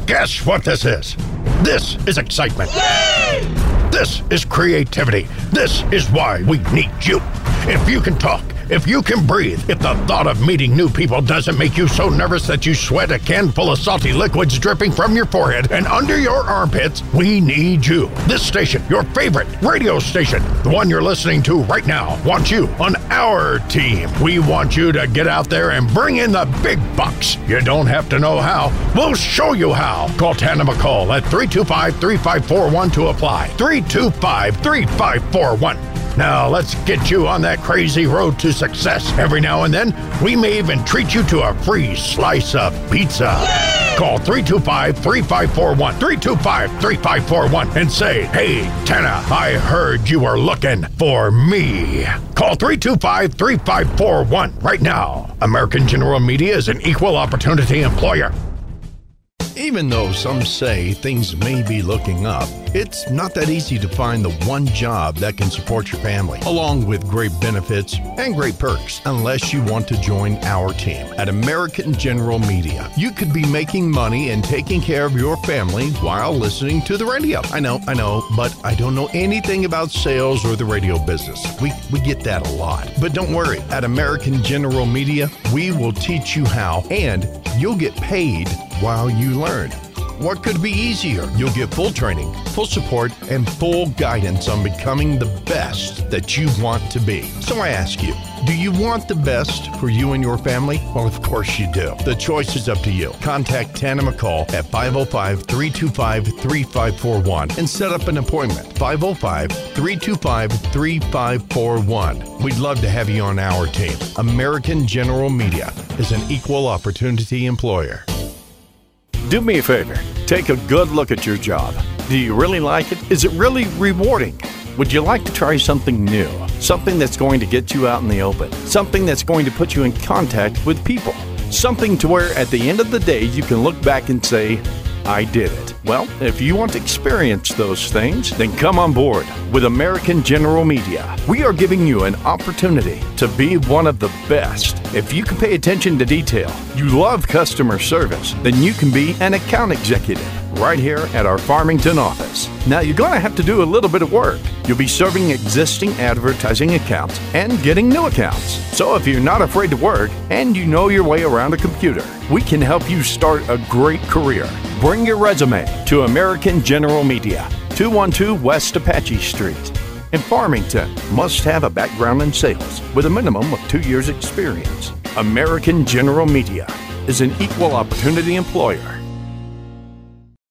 Guess what this is? This is excitement. Yay! This is creativity. This is why we need you. If you can talk, if you can breathe, if the thought of meeting new people doesn't make you so nervous that you sweat a can full of salty liquids dripping from your forehead and under your armpits, we need you. This station, your favorite radio station, the one you're listening to right now, wants you on our team. We want you to get out there and bring in the big bucks. You don't have to know how. We'll show you how. Call Tana McCall at 325-3541 to apply. 325-3541. Now, let's get you on that crazy road to success. Every now and then, we may even treat you to a free slice of pizza. Yay! Call 325-3541, 325-3541, and say, "Hey, Tana, I heard you were looking for me." Call 325-3541 right now. American General Media is an equal opportunity employer. Even though some say things may be looking up, it's not that easy to find the one job that can support your family, along with great benefits and great perks, unless you want to join our team. At American General Media, you could be making money and taking care of your family while listening to the radio. I know, but I don't know anything about sales or the radio business. We get that a lot. But don't worry, at American General Media, we will teach you how, and you'll get paid while you learn. What could be easier? You'll get full training, full support, and full guidance on becoming the best that you want to be. So I ask you, do you want the best for you and your family? Well, of course you do. The choice is up to you. Contact Tana McCall at 505-325-3541 and set up an appointment. 505-325-3541. We'd love to have you on our team. American General Media is an equal opportunity employer. Do me a favor. Take a good look at your job. Do you really like it? Is it really rewarding? Would you like to try something new? Something that's going to get you out in the open? Something that's going to put you in contact with people? Something to where at the end of the day you can look back and say, I did it. Well, if you want to experience those things, then come on board with American General Media. We are giving you an opportunity to be one of the best. If you can pay attention to detail, you love customer service, then you can be an account executive right here at our Farmington office. Now, you're going to have to do a little bit of work. You'll be serving existing advertising accounts and getting new accounts. So if you're not afraid to work and you know your way around a computer, we can help you start a great career. Bring your resume to American General Media, 212 West Apache Street. In Farmington, must have a background in sales with a minimum of 2 years experience. American General Media is an equal opportunity employer.